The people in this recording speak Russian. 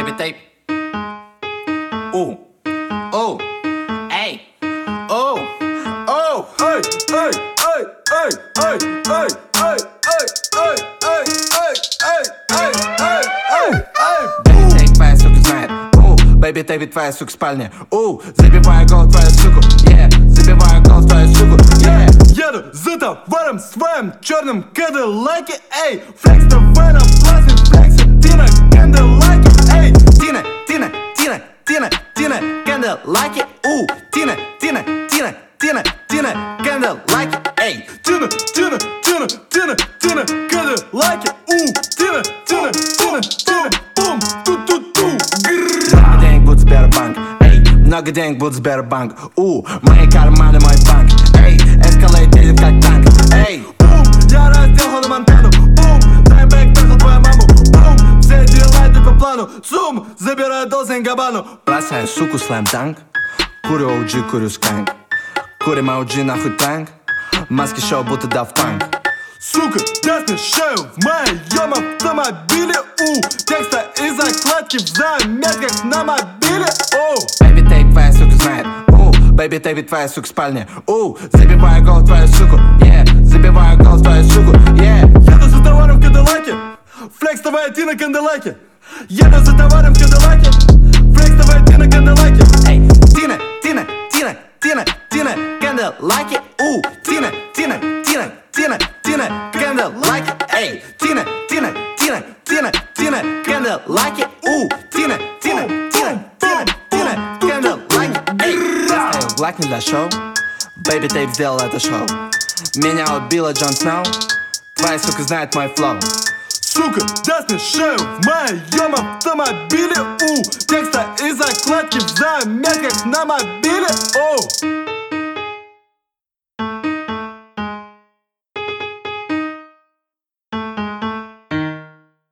baby tape. Ey. Baby tape, твоя сука знает. Baby tape, твоя сука в спальне. Забиваю гол твою суку. Забиваю гол твою суку. Еду за товаром своим черным кадиллаке. Эй, флекс давай на платный флекс. Тина, кандиллаке. Эй, Тина, кандиллаке. Кандиллаке. Эй. Тина, кадиллаке. Тина, бум, ту-ту-ту. Много денег будет Сбербанк. Эй, много денег будет Сбербанк. Мои карманы, мой банк. Эй, эскалейт едет как танк. Эй, Я раздел Хону Монтану. Таймбэк трахал твою маму. Все дела идут по плану. Зум, забираю Долце & Габбану. бросаю суку слэм-данк. Курю OG, курю сканк. Курим OG, нахуй танк. Маски шоу, будто Daft Punk. Сука, даст мне шею в моем автомобиле. Текста и закладки в заметках на мобиле. Baby tape, твоя сука знает. Baby tape, твоя сука в спальне. Забиваю гол твою суку. Забиваю гол твою суку. Еду за товаром в кадиллаке. Флекс давай Тина, кандиллаке. Еду за товаром в кадиллаке. Флекс давай Тина, кандиллаке. Эй, Тина, кандиллаке. Тина, кандиллаке. Эй, Тина, кандиллаке. Кандиллаке. Эй, я стою в лаке для шоу. Baby tape сделал это шоу. Меня убила Джон Сноу. Твоя сука знает мой флоу. Сука, даст мне шею в моем автомобиле. Текста и закладки в заметках на мобиле.